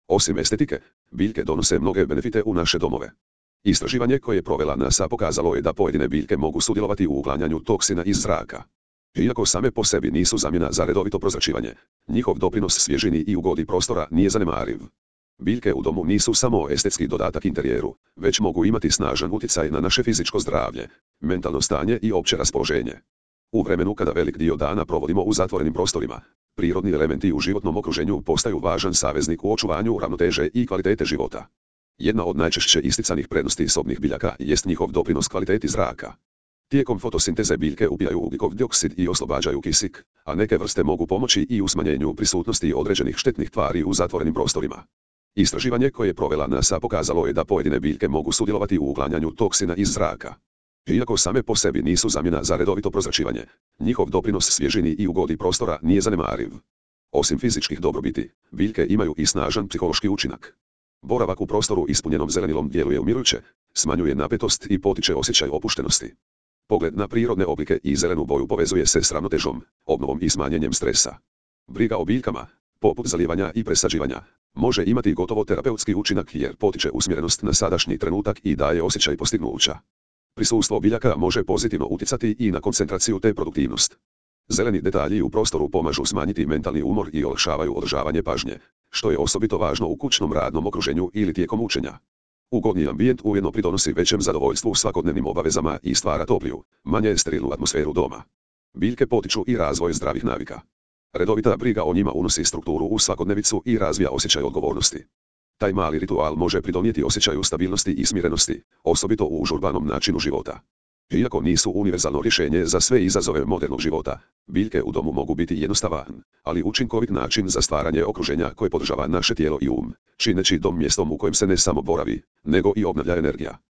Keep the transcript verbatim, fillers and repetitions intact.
Osim estetike, biljke donose mnoge benefite u naše domove. Istraživanje koje je provela NASA pokazalo je da pojedine biljke mogu sudjelovati u uklanjanju toksina iz zraka. Iako same po sebi nisu zamjena za redovito prozračivanje, njihov doprinos svježini i ugodi prostora nije zanemariv. Biljke u domu nisu samo estetski dodatak interijeru, već mogu imati snažan utjecaj na naše fizičko zdravlje, mentalno stanje i opće raspoloženje. U vremenu kada velik dio dana provodimo u zatvorenim prostorima, prirodni elementi u životnom okruženju postaju važan saveznik u očuvanju ravnoteže i kvalitete života. Jedna od najčešće isticanih prednosti sobnih biljaka jest njihov doprinos kvaliteti zraka. Tijekom fotosinteze biljke upijaju ugljikov dioksid i oslobađaju kisik, a neke vrste mogu pomoći i u smanjenju prisutnosti određenih štetnih tvari u zatvorenim prostorima. Istraživanje koje je provela NASA pokazalo je da pojedine biljke mogu sudjelovati u uklanjanju toksina iz zraka. Iako same po sebi nisu zamjena za redovito prozračivanje, njihov doprinos svježini i ugodi prostora nije zanemariv. Osim fizičkih dobrobiti, biljke imaju i snažan psihološki učinak. Boravak u prostoru ispunjenom zelenilom djeluje umirujuće, smanjuje napetost i potiče osjećaj opuštenosti. Pogled na prirodne oblike i zelenu boju povezuje se s ravnotežom, obnovom i smanjenjem stresa. Briga o biljkama, poput zalijevanja i presađivanja, može imati gotovo terapeutski učinak jer potiče usmjerenost na sadašnji trenutak i daje osjećaj postignuća. Prisustvo biljaka može pozitivno utjecati i na koncentraciju te produktivnost. Zeleni detalji u prostoru pomažu smanjiti mentalni umor i olakšavaju održavanje pažnje, što je osobito važno u kućnom radnom okruženju ili tijekom učenja. Ugodni ambijent ujedno pridonosi većem zadovoljstvu svakodnevnim obavezama i stvara topliju, manje sterilnu atmosferu doma. Biljke potiču i razvoj zdravih navika. Redovita briga o njima unosi strukturu u svakodnevicu i razvija osjećaj odgovornosti. Taj mali ritual može pridonijeti osjećaju stabilnosti i smirenosti, osobito u užurbanom načinu života. Iako nisu univerzalno rješenje za sve izazove modernog života, biljke u domu mogu biti jednostavan, ali učinkovit način za stvaranje okruženja koje podržava naše tijelo i um, čineći dom mjestom u kojem se ne samo boravi, nego i obnavlja energija.